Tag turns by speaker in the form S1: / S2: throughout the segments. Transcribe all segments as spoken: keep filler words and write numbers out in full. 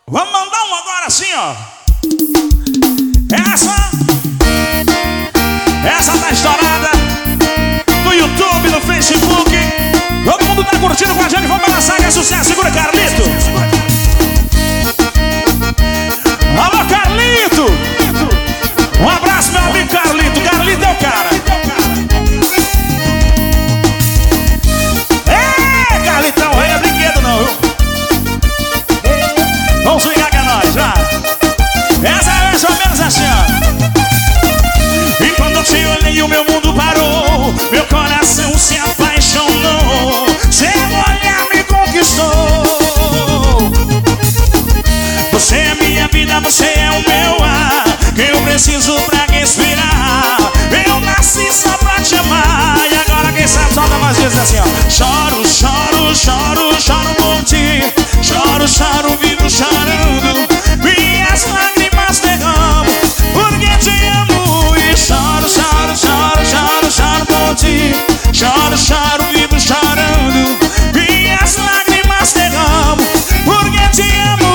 S1: Vamos mandar um agora assim, ó. Essa Essa tá estourada no YouTube, no Facebook. Todo mundo tá curtindo com a gente. Vamos balançar, que é sucesso. Segura, Carlito. Alô, Carlito. Um abraço, meu amigo Carlito. Carlito é o cara. É, Carlitão, rei é brinquedo não, viu? Vamos swingar que é nóis, já. Essa é mais ou menos assim, ó. E quando eu te olhei o meu mundo parou, meu coração se apaixonou, seu olhar me conquistou. Você é minha vida, você é o meu ar, que eu preciso pra respirar. Eu nasci só pra te amar. E agora quem sabe solta mais vezes assim, ó. Choro, choro, choro, choro por ti. Choro, choro, vivo chorando. Minhas lágrimas derramo porque te amo. E choro, choro, choro, choro, choro por ti. Choro, choro, vivo chorando. Minhas lágrimas derramo porque te amo.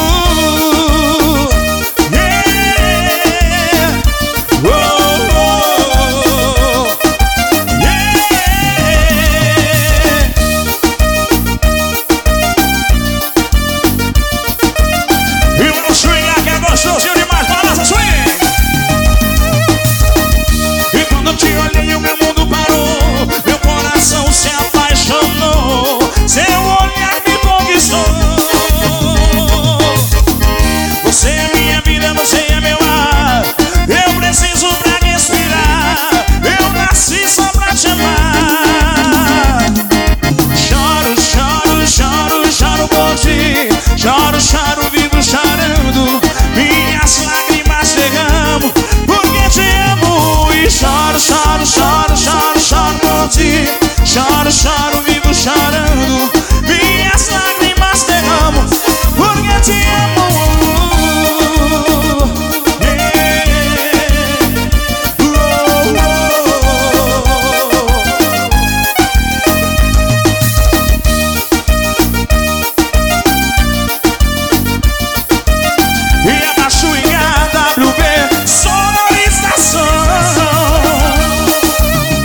S1: Choro, choro, vivo chorando. Minhas lágrimas derramo porque te amo. E choro, choro, choro, choro, choro por ti. Choro, choro.